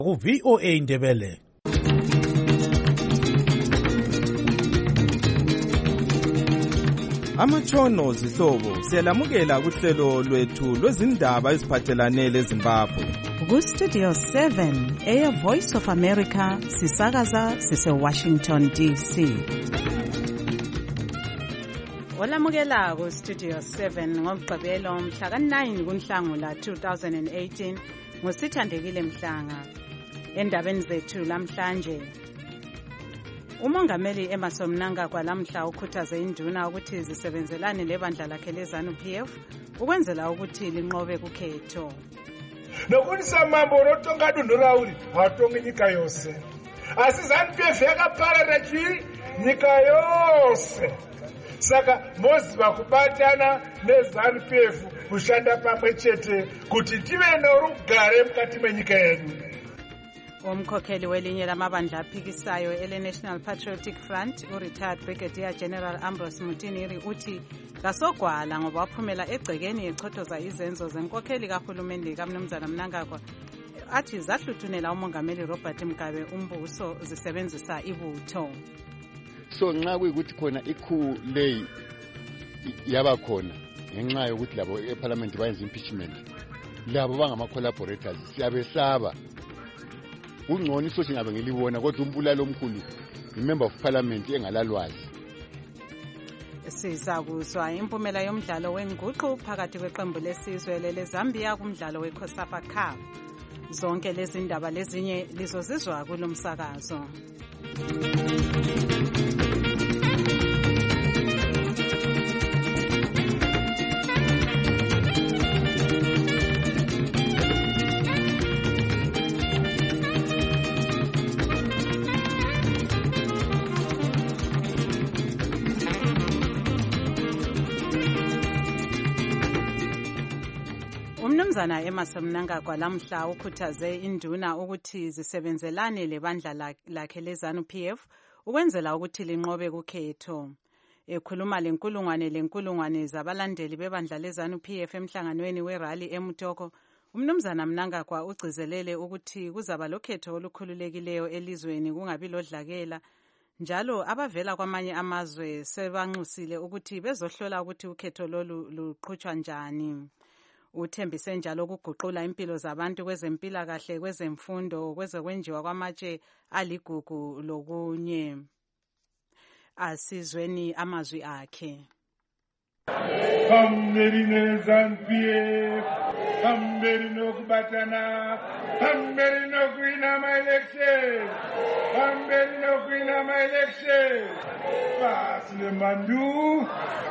ku VOA Indebele. Amatshono zihlobo siyalamukela kuhlelo lwethu lwezindaba eziphathelane leZimbabwe. Ku Studio 7 Air Voice of America sisakaza sise Washington DC. Olamukela ku Studio 7 ngomgqibelo mhla ka9 kuNhlangula 2018 ngosithandekile Mhlanga. Endabeni zethu lamhlanje uMongameli Emmerson Mnangagwa lamhla ukhuthaze induna ukuthi zisebenzelane lebandla lakhe leZANU-PF ukwenzela ukuthi linqobe kukhetho. Nokuthi samambo rotonga dundu rauri hatongi nyika yose. Asi ZANU-PF yakapara rechiri nyika yose. Saka moziva kubatana neZANU-PF kushanda pamwe chete kuti tive norugare mukati menyika yedu. Umkhokheli welinye lamabandla aphikisayo ele-National Patriotic Front u-retired Brigadier General Ambrose Mutiniri uthi kasogwala ngoba waphumela egcekeni echothoza izenzo zenkokheli kahulumende kaMnumzana Mnangagwa athi zahluthunela uMongameli Robert Mugabe umbuso zisebenzisa ibutho. So nxa kuyikuthi khona ikhu leyi yaba khona ngenxa yokuthi labo eParliament bayenza impeachment labo bangama-collaborators siyabesaba. Ungcono isothi ngabe ngilibona kodwa umbulalo omkhulu imember of parliament engalalwazi. Sizakuzwa impumela yomdlalo wenguqu phakathi kweqembu lesizwe leZambia kumdlalo weCOSAFA Cup. Zonke lezi ndaba lezinye lizozizwa kulomsakazo. Umnumzana Emmerson Mnangagwa lamhla ukhuthaze induna ukuthi zisebenzelane lebandla lakhe leZANU-PF ukwenzela ukuthi linqobe kukhetho. Ekhuluma lenkulungwane zabalandeli bebandla leZANU-PF emhlanganweni werally eMutoko, umnumzana Mnangagwa ugcizelele ukuthi kuzaba lokhetho olukhululekileyo elizweni kungabi lodlakela. Njalo abavela kwamanye amazwe sebanxusile ukuthi bezohlola ukuthi ukhetho lolu luqhutshwa njani. Uthembise njalo ukuguqula impilo zabantu kwezempilakahle, kwezemfundo, kwezokwenjiwa kwamatshe aligugu lokunye. Asizweni amazwi akhe. Hamberi neZANU-PF, hamberi nokubatana, hamberi nokuwina ma-election, hamberi nokuwina ma-election. Basi lemandu.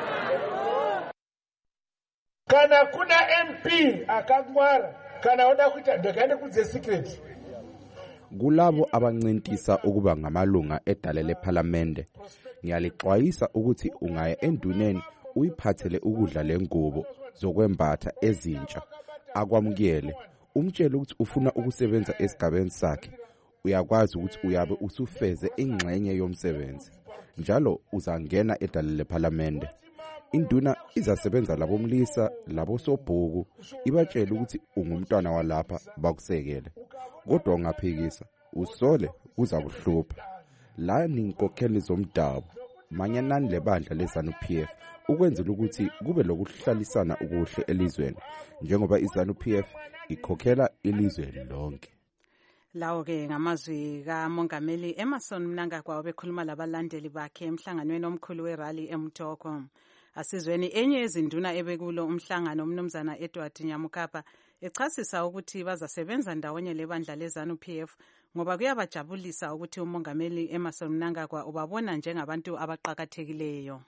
Kana kuna MP akangwara kana oda kuita ndakaende kudze secret. Kulabo abancintisa ukuba ngamalunga edale leParliament ngiyalixwayisa ukuthi ungaya enduneni uyiphathele ukudla lengubo zokwembatha ezintsha akwamukele umtshela ukuthi ufuna ukusebenza esigabeni sakhe uyakwazi ukuthi uyabe usufeze ingxenye yomsebenzi njalo uzangena edale leParliament. Induna izasebenza labomlisa labosobhuku ibatshela ukuthi ungumntwana walapha bakusekele kodwa ungaphikisa usole uzakuhlupha. La ninkokheli zomdabu manyanani lebandla leZANU-PF ukwenzela ukuthi kube lokuhlalisana ukuhle elizweni njengoba iZANU-PF ikhokhela ilizwe lonke. Lawo ke ngamazwi kaMongameli Emmerson Mnangagwa obekhuluma labalandeli bakhe emhlanganweni omkhulu werally eMutoko. Asizweni enye ezinduna ebekulo umhlangano umnumzana Edward Nyamukapa echasisa ukuthi bazasebenza ndawonye lebandla leZANU-PF ngoba kuyabajabulisa ukuthi uMongameli Emmerson Mnangagwa ubabona njengabantu abaqhakathekileyo.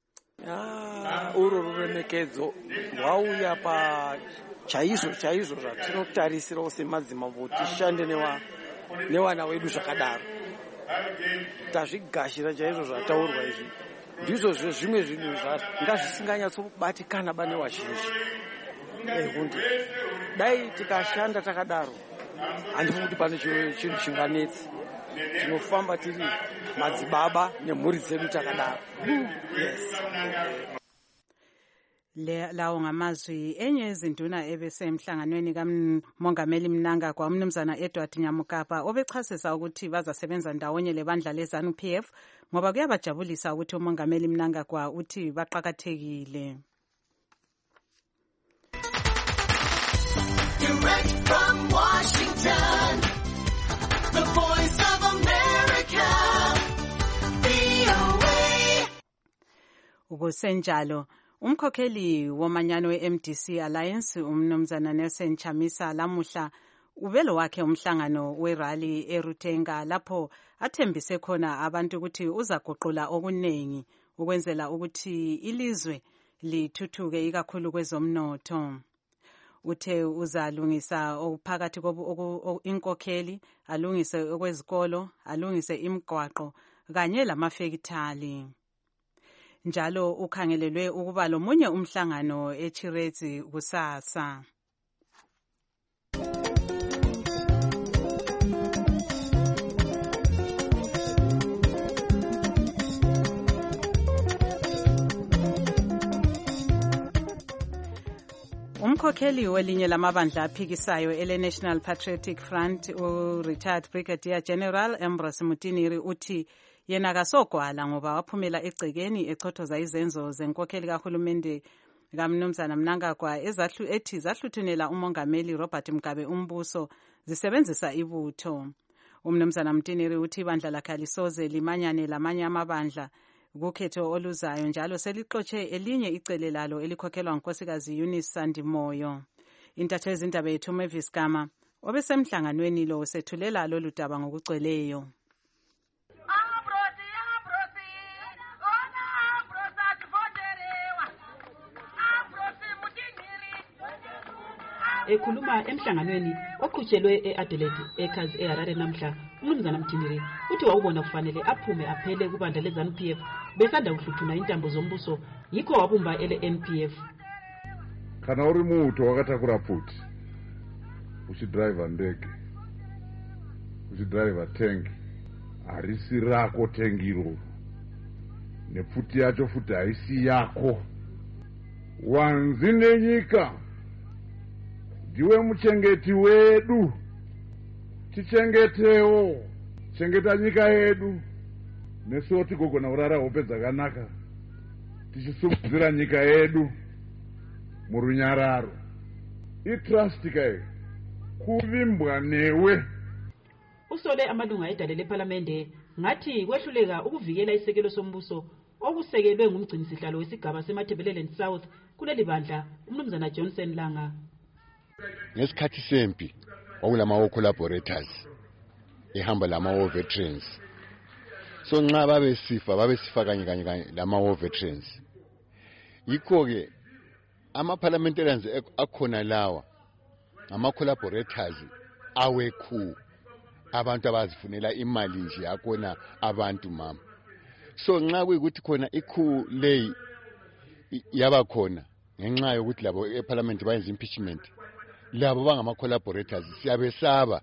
Ururemekedzo wauya pa chaizvo zvatinotarisira semadzimambo tishande newana wedu zvakadaro. Tazvigashira chaizvo zvataurwa izvi. Ndizvo zvimwe zvinhu ngazvisinganyatsobatikana bane wazhinji. Kuti dai tikashanda takadaro handifungi kuti pane chinhu chinganetsi. Tinofamba tiri madzibaba nemhuri dzedu takadaro. Yes. lawo ngamazwi enye izinduna ebesemhlanganweni kaMongameli Mnangagwa umnumzana Edward Nyamukapa obechasisa ukuthi bazasebenza ndawonye lebandla leZANU PF ngoba kuyabajabulisa ukuthi uMongameli Mnangagwa uthi baqhakathekile. Direct from Washington, the Voice of America, VOA. Ukusenjalo umkhokheli womanyano we-MDC Alliance umnumzana Nelson Chamisa lamuhla ubelo wakhe umhlangano werally eRutenga lapho athembise khona abantu ukuthi uzaguqula okunengi ukwenzela ukuthi ilizwe lithuthuke ikakhulu kwezomnotho. Uthe uzalungisa okuphakathi inkokheli, alungise okwezikolo, alungise imigwaqo kanye lamafekithali. Njalo ukhangelelwe ukuba lomunye umhlangano eChirezi kusasa. Umkhokheli welinye lamabandla aphikisayo ele-National Patriotic Front u-retired Brigadier General Ambrose Mutiniri uthi yena kasogwala ngoba waphumela egcekeni echothoza izenzo zenkokheli kahulumende kaMnumzana Mnangagwa ethi zahluthunela umongameli Robert Mugabe umbuso zisebenzisa ibutho. Umnumzana Mutiniri uthi ibandla lakhe alisoze limanyane lamanye amabandla kukhetho oluzayo njalo selixotshe elinye icele lalo elikhokhelwa ngunkosikazi Eunice Sandimoyo. Intatheli yezindaba yethu Mavis Gama obesemhlanganweni lo sethulela lolu daba ngokugcweleyo. Ekhuluma emhlanganweni oqhutshelwe eAdelaide Acres eHarare namhla umnumzana Mutiniri uthi wawubona kufanele aphume aphele kubandla leZANU PF besanda kuhluthuna intambo zombuso yikho wabumba ele-NPF. Kana uri muthu wakatakura futi uchidriver ndege uchidriver tank harisi rako tengiro nepfuti yacho futi haisi yako wanzi nenyika ndiwe muchengeti wedu tichengetewo chengeta nyika yedu nesuwo tigogona kurara hope dzakanaka tichisimudzira nyika yedu murunyararo itrust kai kuvimbwa newe. Usole amalunga edale leParlamente ngathi kwehluleka ukuvikela isekelo sombuso okusekelwe ngumgcinisihlalo wesigaba seMatabeleland South kuleli bandla umnumzana Johnson Langa. Ngesikhathi sempi kwakulama collaborators ehamba lama veterans, so nxa babesifa kanye lama veterans. Yikho ke ama parliamentarians akhona lawa ama collaborators awekhu abantu abazifunela imali nje yakona abantu mama. So nxa kuyikuthi khona ikhu lay yaba khona ngenxa yokuthi labo eParliament bayenza impeachment, labo bangama collaborators siyabesaba.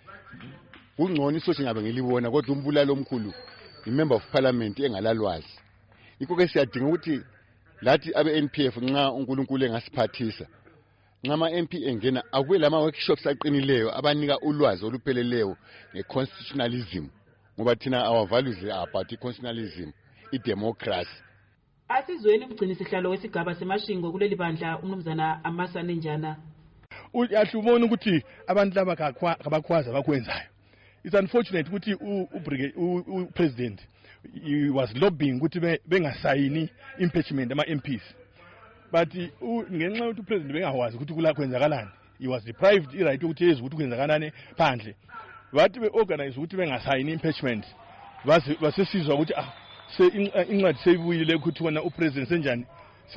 Kungcono isothi ngabe ngilibona kodwa umbulalo omkhulu imember of parliament engalalwazi. Yikho ke siyadinga ukuthi lathi abe NPF nxa uNkulunkulu engasiphathisa nxa ama MP engena akube lama workshops aqinileyo abanika ulwazi olupheleleyo ngeconstitutionalism, ngoba thina our values are about constitutionalism, idemocracy. Asizweni umgcinisihlalo wesigaba semashingo kuleli bandla umnumzana Amasane Njana. Uyahlubona ukuthi abantu laba kabakhwaza bakwenzayo. It's unfortunate ukuthi upresident he was lobbying ukuthi bengasayini impeachment ama MPs, but ngenxa yokuthi upresident bengawazi ukuthi kula kwenzakalani, he was deprived right ukuthi yezi ukuthi kwenzakalani phandle. Bathi beorganize ukuthi bengasayini impeachment basesizwa ukuthi incwadi seyibuyile ukuthi wona upresident senjani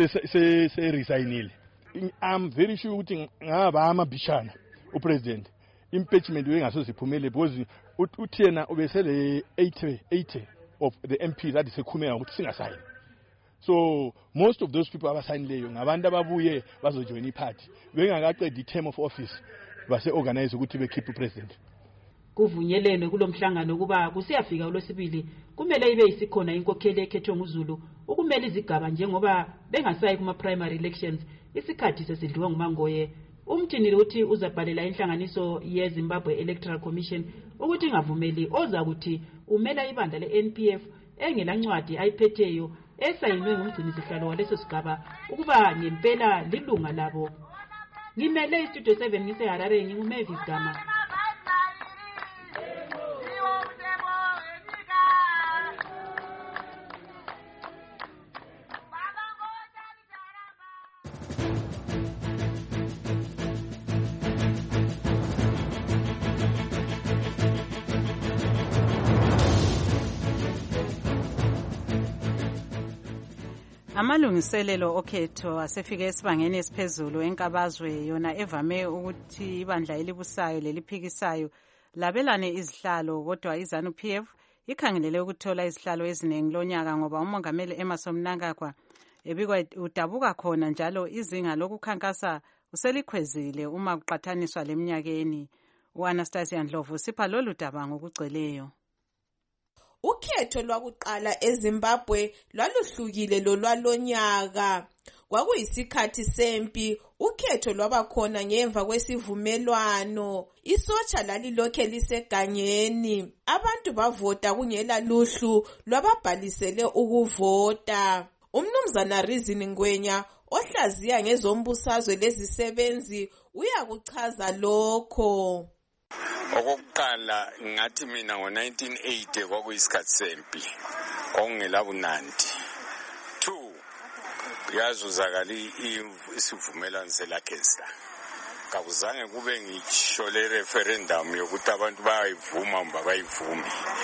se resignile. I'm very sure ukuthi ngaba amabhishana upresident impeachment wengasoziphumele because uthena ubesele 80 of the MPs that sekhumeka ukuthi singasayini. So most of those people abasayinileyo ngabantu ababuye bazojoin iparty bengakaqedi term of office base organize ukuthi bekhiphe upresident. Kuvunyelene kulomhlangano kuba kusiyafika uLwesibili kumele ibe isikhona inkokheli ekhethwe nguZulu ukumela izigaba njengoba bengasayi kuma-primary elections isikhathi sesidliwe nguMangoye. Umthiniri uthi uzabhalela inhlanganiso yeZimbabwe Electoral Commission ukuthi ingavumeli oza kuthi umela ibandla le-NPF engelancwadi ayiphetheyo esayinwe ngumgcinisihlalo waleso sigaba ukuba ngempela lilunga labo. Ngimele iStudio 7 ngiseHarare nginguMavis Gama. Amalungiselelo okhetho asefike esibangeni esiphezulu enkabazwe yona evame ukuthi ibandla elibusayo leliphikisayo labelane izihlalo kodwa iZANU-PF ikhangelele ukuthola izihlalo eziningi lonyaka ngoba umongameli Emmerson Mnangagwa ebikwa udabuka khona njalo izinga lokukhankasa uselikhwezile uma kuqhathaniswa leminyakeni. uAnastasia Ndlovu sipha lolu daba ngokugcweleyo. Ukhetho lwakuqala eZimbabwe lwaluhlukile lolwalonyaka. Kwakuyisikhathi sempi, ukhetho lwabakhona ngemva kwesivumelwano. Isotsha lalilokhe lisegangeni. Abantu bavota kungela luhlu lwababhalisele ukuvota. Umnumzana Rizini Ngwenya ohlaziya ngezombusazwe lezisebenzi uyakuchaza lokho. Okokuqala ngathi mina ngo1980 kwakuyisikhathi sempi kwakungela bunandi. 2 yazuzakali isivumelwano seLakenstar. Kakuzange kube ngisho le referendum yokuthi abantu bayivuma mba bayivumi.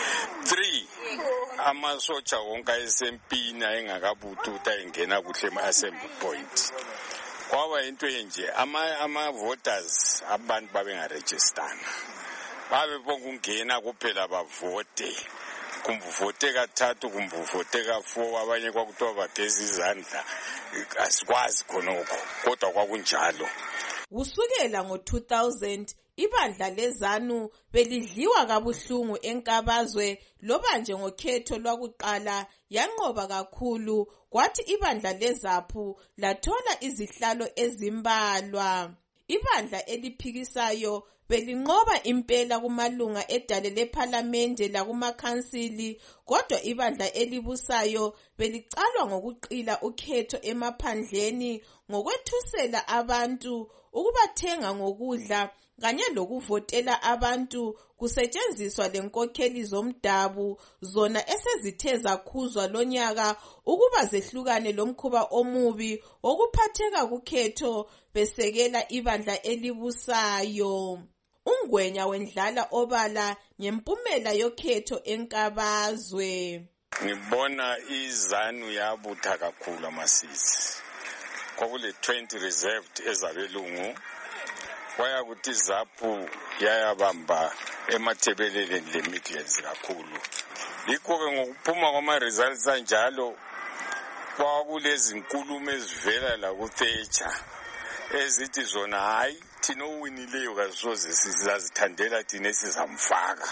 3 amasotsha wonke esempini engakabututa engena kuhle ema-assembly point. Kwaba into enje ama voters abantu babengarejistana. Babe bonke ungena kuphela bavote. Kumvote kathathu kumvote ka4 abanye kwakuthiwa bageza izandla. Asikwazi khonokho kodwa kwakunjalo. Kusukela ngo2000 ibandla leZANU belidliwa kabuhlungu enkabazwe loba nje ngokhetho lwakuqala yanqoba kakhulu kwathi ibandla leZAPU lathola izihlalo ezimbalwa. Ibandla eliphikisayo belinqoba impela kumalunga edale lePhalamende lakumakhansili kodwa ibandla elibusayo belicalwa ngokuqila ukhetho emaphandleni ngokwethusela abantu ukubathenga ngokudla kanye lokuvotela abantu kusetshenziswa lenkokheli zomdabu zona esezithe zakhuzwa lonyaka ukuba zehlukane lomkhuba omubi okuphatheka kukhetho besekela ibandla elibusayo. Ungwenya wendlala obala ngempumela yokhetho enkabazwe. Ngibona iZANU yabutha kakhulu amasisi. Kwakule 20 reserved ezabelungu. Kwaya kuthi ZAPU yayabamba emathebeleleni le-Midlands kakhulu. Yikho-ke ngokuphuma kwama-results anjalo kwakulezi nkulumo ezivela la kuThatcher ezithi zona hayi thina owinileyo kasoze sizazithandela thina esizamfaka.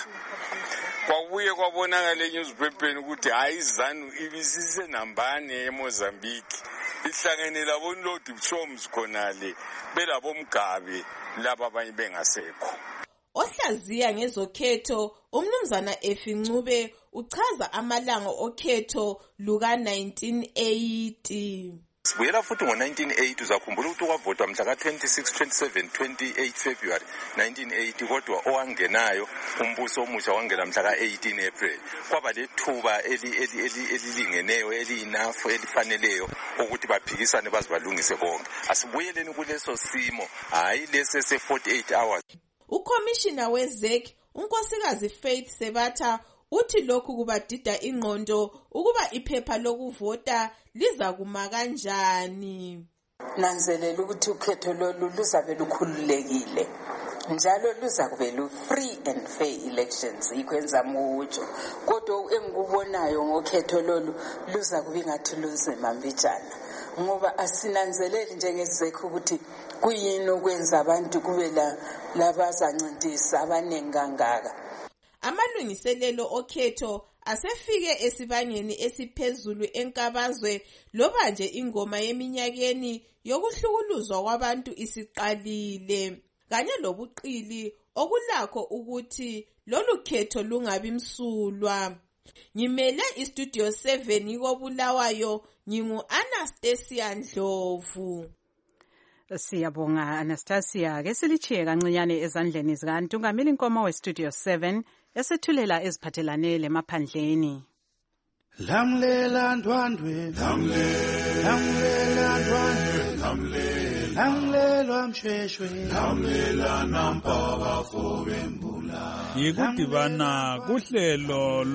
Kwabuye kwabonakala enyuziphepheni ukuthi hayi iZANU ibisisenambane eMozambique ihlangene labonlodi Psoms khonale belabomgabe laba abanye bengasekho. Ohlaziya ngezokhetho umnumzana Efincube uchaza amalanga okhetho luka 1980. Sibuyela futhi ngo1980 uzakhumbula ukuthi kwavotwa mhla ka26, 27, 28 February 1980 kodwa owangenayo umbuso omusha wangena mhla ka18 April. Kwaba lethuba elilingeneyo eliyinafu elifaneleyo ukuthi baphikisane bazibalungise konke. Asibuyeleni kuleso simo hayi lese 48 hours. Ukommissioner weZEC unkosikazi Faith Sebatha uthi lokhu kubadida ingqondo ukuba iphepha lokuvota liza kuma kanjani. Nanzelela ukuthi ukhetho lolu luzabe lukhululekile njalo luza kube lu-free and fair elections ikwenza mutsho kodwa engikubonayo ngokhetho lolu luza kube ngathi lunzima mbijana ngoba asinanzeleli njengezekho ukuthi kuyini okwenza abantu kube labazancintisana abaningi kangaka. Amalungiselelo okhetho asefike esibangeni esiphezulu enkabazwe loba nje ingoma yeminyakeni yokuhlukuluzwa kwabantu isiqalile, kanye lobuqili okulakho ukuthi lolu khetho lungabi msulwa. Ngimele istudio 7 koBulawayo, ngingu-Anastasia Ndlovu. Siyabonga Anastasia. Ke silichiye kancinyane ezandleni zikaNtungameli Nkomo westudio 7 esethulela eziphathelane lemaphandleni. Lamlela ndwandwe, lamlela ndwandwe, lamlela mshweshwe, lamlela nampaka fobembula. Yikudibana kuhlelo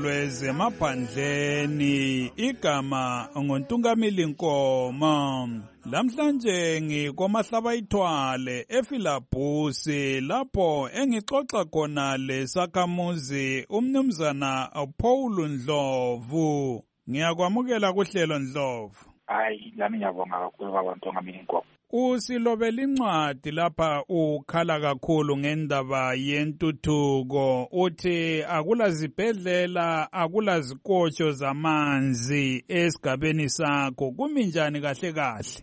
lwezemaphandleni, igama ngoNtungameli Nkomo. Lamhlanje ngikomahlaba ithwale eFilabhusi lapho engixoxa khona lesakhamuzi umnumzana Paul Ndlovu. Ngiyakwamukela kuhlelo Ndlovu. Hayi, lami ngiyabonga kakhulu kwaNtungameli Nkomo. Usilobela incwadi lapha ukhala kakhulu ngendaba yentuthuko, uthi akula zibhedlela, akula zikotsho zamanzi esigabeni sakho. Kumi njani kahle kahle?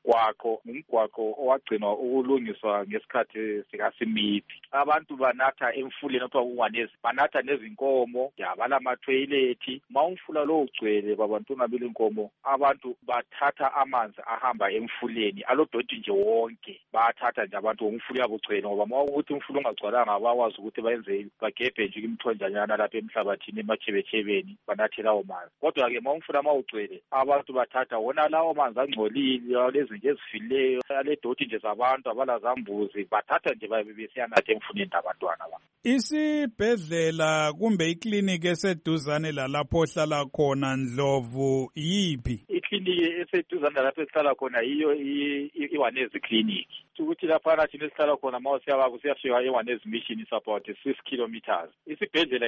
Umgwaqo owagcinwa ukulungiswa ngesikhathi sikaSmith. Abantu banatha emfuleni okuthiwa uNgwanezi, banatha nezinkomo, balama-toilet. Ma umfula lo ugcwele babantungameli Nkomo, abantu bathatha amanzi ahamba emfuleni, alodoti nje wonke. Bathatha nje abantu umfula yabo ugcwele, ngoba ma ukuthi umfula ungagcwalanga bakwazi ukuthi bagebhe nje imithonjanyana lapha emhlabathini emachebechebeni banathe lawo manzi. Kodwa-ke ma umfula ma ugcwele, abantu bathatha wona lawo manzi angcolile, lezinto ezifileyo, aledoti nje zabantu abalazambuzi, bathatha nje besiyanatha emfuneni abantwana. Isibhedlela kumbe ikliniki eseduzane lalapho ohlala khona Ndlovu yiphi? Ikliniki eseduzane lalapho esihlala khona yiyo iWanezi Clinic. Ukuthi lapha thina esihlala khona ma siyafika eWanezi Mission is about 6 kilometers. Isibhedlela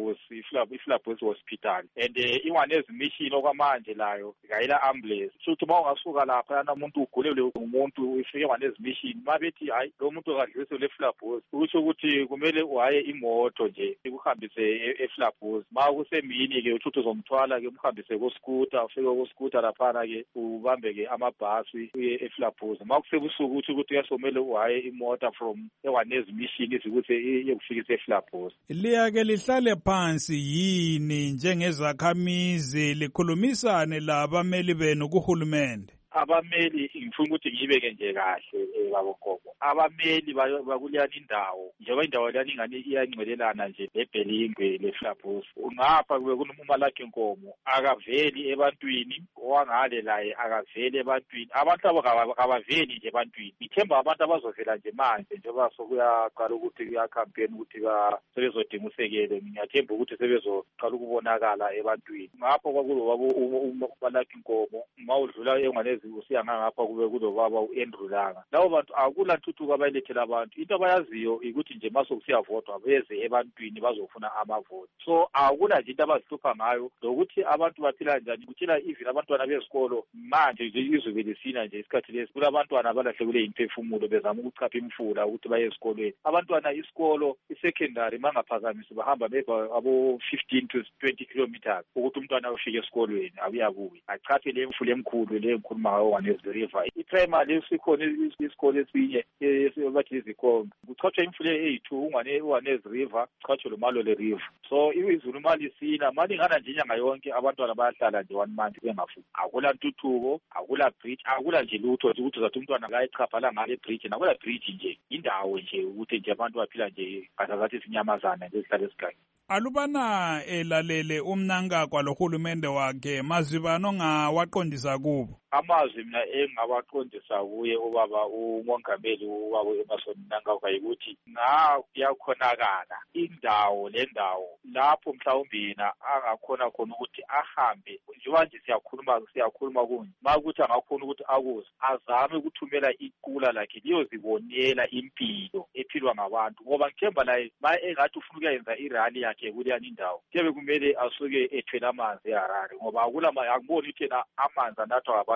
iFilabhusi Hospital, and iWanezi Mission okwamanje layo ngayila ambulance. Futhi ma ungasuka lapha umuntu ugulelwe umuntu ufike eWanezi Mission, mabethi hayi lo muntu akadluliswe leFilabhusi, kusho ukuthi kumele uhaye imoto nje ukuhambise eFilabhusi. Ma kusemini ke uthi uzomthwala ke umhambise ku-scooter, ufike ku-scooter lapha ke ubambe ke amabhasi uye eFilabhusi. Ma kusebusuku ukuthi kuyasomele uhaye imoto from eWanezi Mission ukuthi iyokufikisa eFilabhusi. Liyake lihlale phansi yini njengezakhamizi likhulumisane labameli benu kuhulumende? Abameli ngifuna ukuthi ngiyibeke nje kahle baboNkomo. Abameli bakuliyani indawo, njengoba indawo lani ingani iyangcelelana nje leBhelingwe leFilabhusi. Ngapha kube kunoMalaki Nkomo, akaveli ebantwini, owangale laye akaveli ebantwini. Abantu abo kabaveli nje ebantwini. Ngithemba abantu abazovela nje manje njengoba sokuyaqala ukuthi kuyacampaign ukuthi sebezodinga usekelo. Ngiyathemba ukuthi sebezoqala ukubonakala ebantwini. Ngapho kwakulobaba uMalaki Nkomo, mawudlula eNgwanezi usiya ngapha kube kulobaba uAndrew Langa. Lawo bantu akula ntuthuko abayilethela abantu. Into abayaziyo ukuthi nje masokusiyavotwa beze ebantwini bazofuna amavoti. So akula nje into abazihlupha ngayo lokuthi abantu baphila njani. Kuthina even abantwana bezikolo manje izwe belisina nje isikhathi lesi. Kulabantwana abalahlekule imphefumulo bezama ukuchapha imfula ukuthi baye esikolweni. Abantwana isikolo isecondary mangaphazamisi bahamba abo 15 to 20 kilometers ukuthi umntwana ufike esikolweni abuyabuye. Achaphe le mfula emkhulu le ngikhuluma Wanezi River. Iprimary sikhona isikole esinye bathi izikhombe. Kuchotshwa imfule eyi2 uWanezi River, kuchotshwa loMalole River. So izulu mali sina, mali ngana nje inyanga yonke abantwana bayahlala nje 1 month bengafuthi. Akula ntuthuko, akula bridge, akula nje lutho ukuthi uzathi umntwana akayichabhala ngale bridge, nakula bridge nje. Indawo nje ukuthi nje abantu baphila nje ngazathi sinyamazana ngezihlala esiganga. Alubana elalele umnankakwa lohulumende wakhe mazibano ngawaqondisa kubo. Amazwi mina engawaqondisa kuye ubaba umongameli ubaba eMason Mnangagwa ukuthi kuyakhonakala indawo lendawo lapho mhlawumbe angakhona khona ukuthi ahambe njengoba nje siyakhuluma kunye makuthi angakhona ukuthi akuze azame ukuthumela iqula lakhe liyozibonela impilo ephilwa ngabantu, ngoba ngithemba la engathi ufuna ukuyenza irally yakhe kuleyani indawo kuyabe kumele asuke ethwele amanzi eHarare, ngoba akuboni ukuthi amanzi anathwa abantu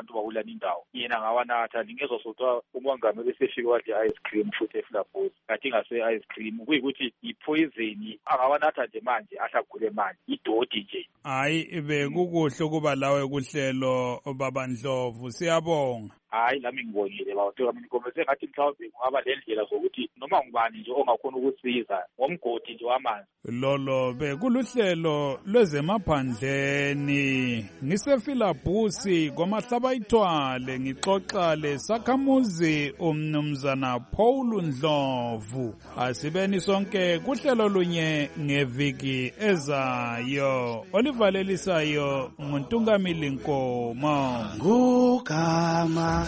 abantu bakulani indawo yena ngawanatha ngingezwa sokuthiwa umongameli esefika wadle ice cream futhi eflabhosi kathi ngase-ice cream kuyikuthi yipoison angawanatha nje manje ahlagule manje idodi nje. Hayi bekukuhle ukuba lawe kuhlelo baba Ndlovu, siyabonga. Hayi lami ngibongile bawutheka mina ngikombese ngathi mhlawumbe kungaba le ndlela zokuthi noma ngubani nje ongakhona ukusiza ngomgodi nje wamanzi. Lolo bekuluhlelo lwezemaphandleni ngisefilabhusi kwamahlaba ithwale ngixoxa lesakhamuzi umnumzana Paul Ndlovu. Asibeni sonke kuhlelo lunye ngeviki ezayo olivalelisayo nguNtungamili Nkomo. Ngugama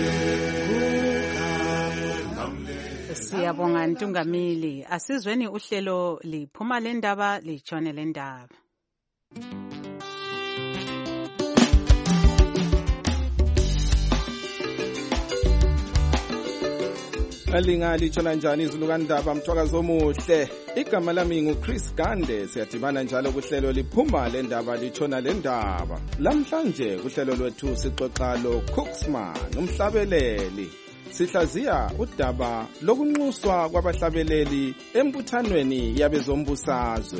Siyabonga Ntungamili. Asizweni uhlelo liphuma lendaba litshone lendaba. Alingali tshona njani izulu kandaba mthwakazi omuhle. Igama lami nguChris Gande. Siyadibana njalo kuhlelo liphuma lendaba litshona lendaba. Lamhlanje kuhlelo lwethu sixoxa lo Cooksman umhlabeleli. Sihlaziya udaba lokunxuswa kwabahlabeleli embuthanweni yabezombusazwe.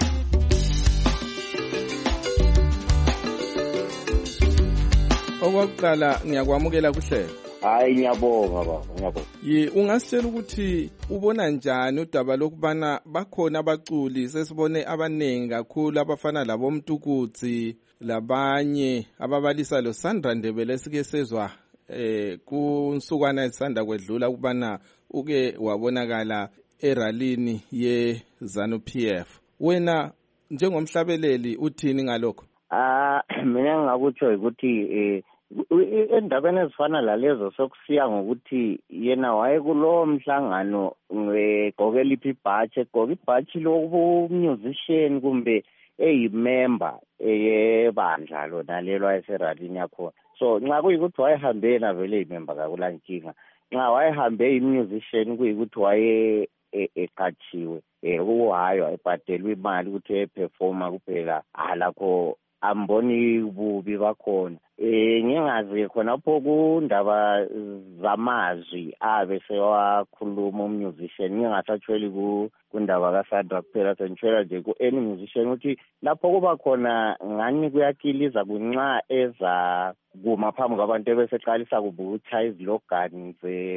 Okokuqala ngiyakwamukela kuhlelo. Hayi ngiyabonga baba, ngiyabonga. Ungasitshela ukuthi ubona njani udaba lokubana bakhona abaculi sesibone abanengi kakhulu abafana labo Mtukudzi labanye ababalisa lo Sandra Ndebele sike sezwa kunsukwana esanda kwedlula ukubana uke wabonakala eralini ye ZANU-PF. Wena njengomhlabeleli uthini ngalokho? Mina ngakutsho ukuthi endabeni ezifana lalezo sokusiya ngokuthi yena wayekulowo mhlangano egqoke liphi ibhatshi, egqoke ibhatshi lobu-musician kumbe eyimember yebandla lona lelo wayeseralini yakhona. So nxa kuyikuthi wayehambe yena vele eyimember kakulankinga. Nxa wayehambe i-musician kuyikuthi waye eqatshiwe ukuhaywa ebhadelwe imali ukuthi eperforma kuphela lakho amboni ububi bakhona. Ngingazi khonapho kundaba zamazwi abe sewakhuluma musician ngingasatshweli kundaba kaSandra kuphela sengitshwela nje ku-any musician ukuthi lapho kuba khona ngani kuyakiliza kunxa eza kuma phambi kwabantu ebeseqalisa kubuka izilogani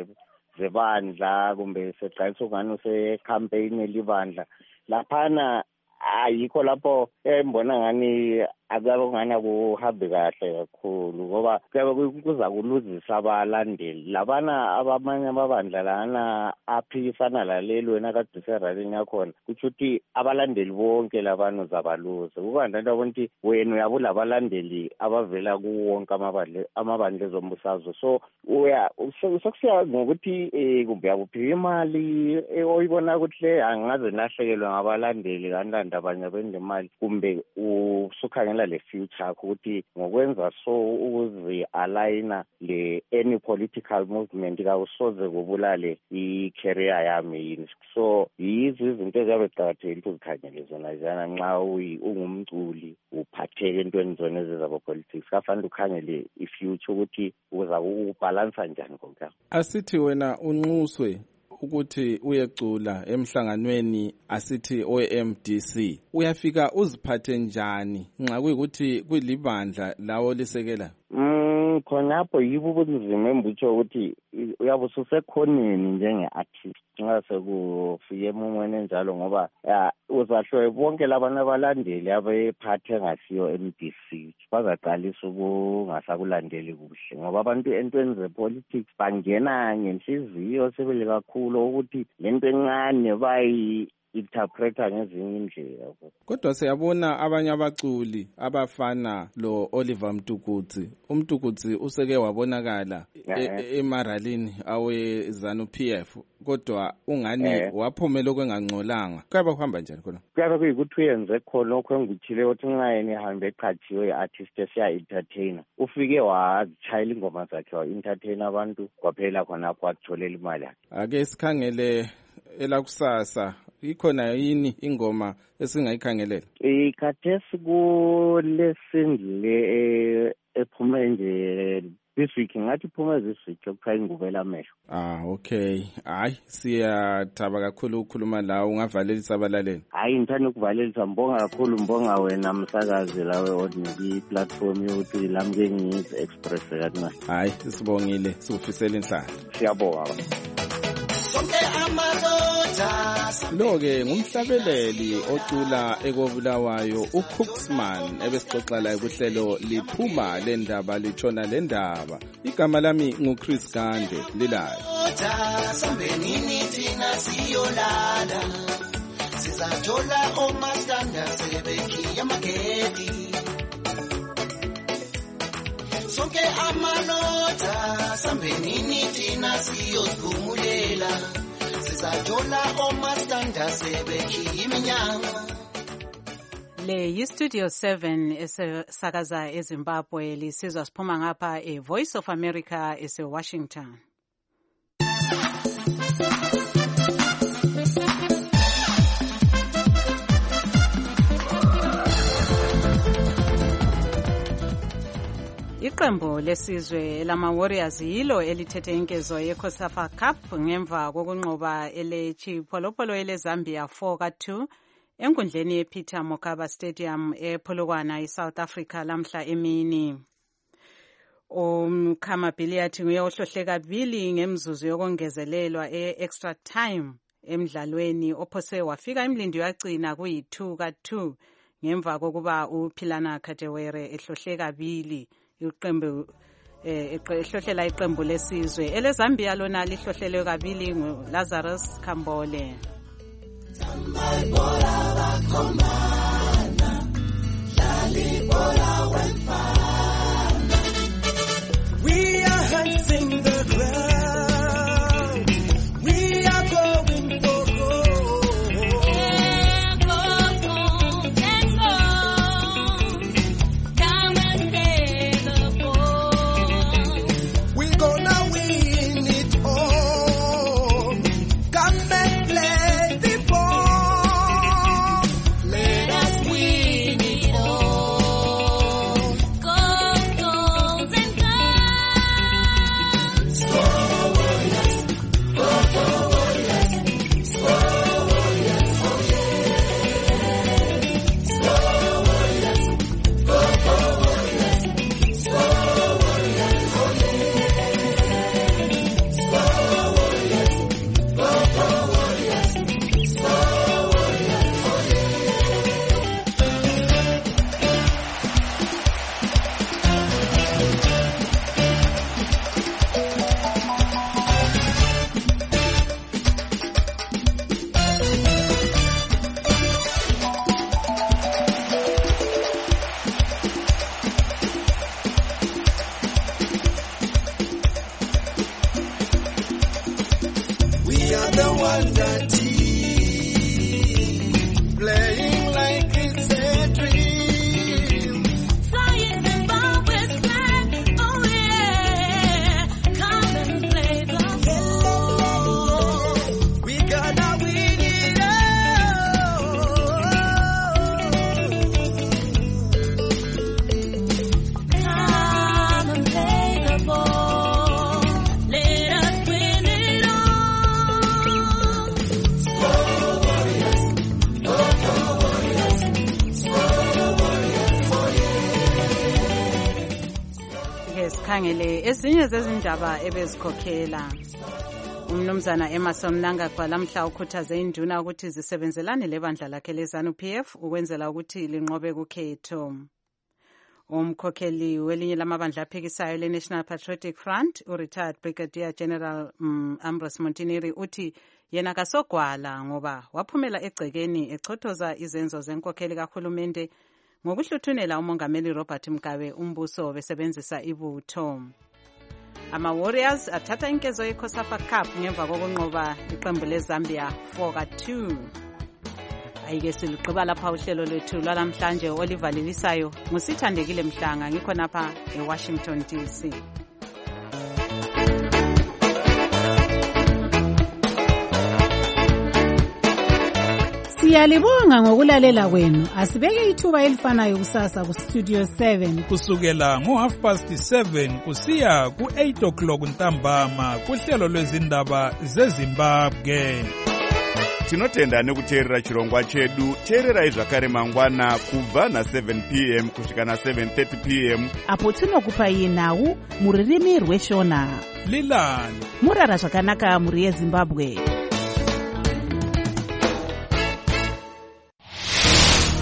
zebandla kumbe seqalisa ungani usecampaign elibandla laphana ayikho lapho embona ngani akabe ngani akuhambe kahle kakhulu ngoba kuyabe kuza kuluzisa abalandeli labana abamanye amabandla lana aphikisana laleli wena kade seralini yakhona kutsho ukuthi abalandeli bonke labanu zabaluze kukanti into ukuthi wena uyabula abalandeli abavela kuwonke amabandla ezombusazwe so sokusiya ngokuthi kumbe yakuphiwa imali oyibona ukuthi le angaze nahlekelwe ngabalandeli kanti abanye bendimali kumbe usukhangela le future ukuthi ngokwenza so ukuzi-aligna le any political movement kawusoze kubulale i-career yami yini. So yizo izinto eziyabe ziqakathekile ukuthi uzikhangele zona njana nxa ungumculi uphatheke entweni zona ezizabo-politics kafanele ukhangele i-future ukuthi uza ubhalansa njani konke. Asithi wena unxuswe ukuthi uyecula emhlanganweni asithi OMDC uyafika uziphathe njani nxa kuyikuthi kulibandla lawo lisekela? Khonapho yibo ubunzima embutsho ukuthi uyabe ususekhoneni njenge-artist nxa sekufike emumweni enjalo ngoba uzahlwe bonke labana abalandeli abephathe ngasiyo MDC bazaqalisa ukungasakulandeli kuhle ngoba abantu entweni ze-politics bangena ngenhliziyo sebele kakhulu ukuthi lento encane interpreta ngezinye indlela. Kodwa siyabona abanye abaculi abafana lo Oliver Mtukudzi. uMtukudzi useke wabonakala emaralini awe ZANU-PF kodwa ungani waphumela okwengangcolanga. Kuyabe kuhamba njani khona? Kuyabe kuyikuthi uyenze khona lokho engikuthile ukuthi nxa yena ehambe eqhatshiwe i-artist esiya-entertainer ufike wazitshayela ingoma zakhe wa-entertainer abantu kwaphela khonapho wakutholela imali yakhe. Ake sikhangele elakusasa ikhona yini ingoma esingayikhangelela? Khathesi kulesindle ephume nje this week ngathi iphume this week yokuthiwa ingubo elamehlo. Okay. Hayi siyathaba kakhulu ukukhuluma lawo, ungavalelisa abalaleli. Hayi ngithanda ukuvalelisa, mbonga kakhulu, mbonga wena msakazi lawe ordinary platform yokuthi lamke ngizi express kathina. Hayi sibongile, sikufisela inhlahla. Siyabonga. Lo-ke ngumhlabeleli ocula ekobulawayo uCooksman ebesixoxa laye kuhlelo liphuma lendaba litshona lendaba. Igama lami nguChris Gande lilayo. Sambenini thina siyolala sizathola omastanda sebekhi yamagedi sonke amalota sambenini thina siyozigumulela sizathola omastanda sebekhi iminyango. Le yi-Studio 7 esakaza eZimbabwe lisizwa siphuma ngapha Voice of America ese-Washington. Iqembu lesizwe lama-Warriors yilo elithethe inkezo ye-COSAFA Cup ngemva kokunqoba ele-Chipolopolo ele-Zambia 4-2 enkundleni ye-Peter Mokaba Stadium ePolokwane eSouth Africa lamhla emini. Umkhama Billiard nguye ohlohle kabili ngemzuzu yokongezelelwa e-extra time emdlalweni ophose wafika imlindi yagcina kuyi-2-2 ngemva kokuba uPhilana Kadewere ehlohle kabili. Iqembu ehlohlela iqembu lesizwe eleZambia lona lihlohlelwe kabili nguLazarus Khambole. We are hunting the ground. We are going for gold. Come and play the ball. We're gonna win it all. Come and play the ball. Let us win it all. Gold, gold and gold. Score Warriors. Go, go Warriors. Score Warriors. Oh yeah. Score Warriors. Go, go Warriors. Score Warriors. Oh yeah. Score Warriors. Go, go Warriors. Score Warriors. Oh We are the Wonder Team, playing like it's a dream. Flying Zimbabwe's flag, oh yeah. Come and play the ball. We gonna win it all. Come and play the ball. Let us win it all. Score Warriors. Go, go Warriors. Score Warriors. Oh yeah. Ke sikhangele ezinye zezindaba ebezikhokhela. Umnumzana Emerson Mnangagwa lamhla ukhuthaze induna ukuthi zisebenzelane lebandla lakhe leZANU-PF ukwenzela ukuthi linqobe kukhetho. Umkhokheli welinye lamabandla aphikisayo le-National Patriotic Front, u-retired Brigadier General Ambrose Montineri uthi yena kasogwala ngoba waphumela egcekeni echothoza izenzo zenkokheli kahulumende ngokuhluthunela umongameli Robert Mugabe umbuso besebenzisa ibutho. Ama-Warriors athatha inkezo ye-COSAFA Cup ngemva kokunqoba iqembu leZambia 4-2. Ayike siligqiba lapha uhlelo lwethu lwalamhlanje olivalelisayo ngusithandekile Mhlanga ngikho napha eWashington DC. Siyalibonga ngokulalela kwenu. Asibeke ithuba elifanayo kusasa kustudio 7 kusukela ngo7:30 kusiya ku8 o'clock ntambama kuhlelo lwezindaba zeZimbabwe. Tinotenda nekuteerera chirongwa chedu. Teererai zvakare mangwana kubva na7 p.m. kusvika na7:30 p.m. apo tinokupai nhau muririmi rweshona. Lilani murara zvakanaka muri yeZimbabwe.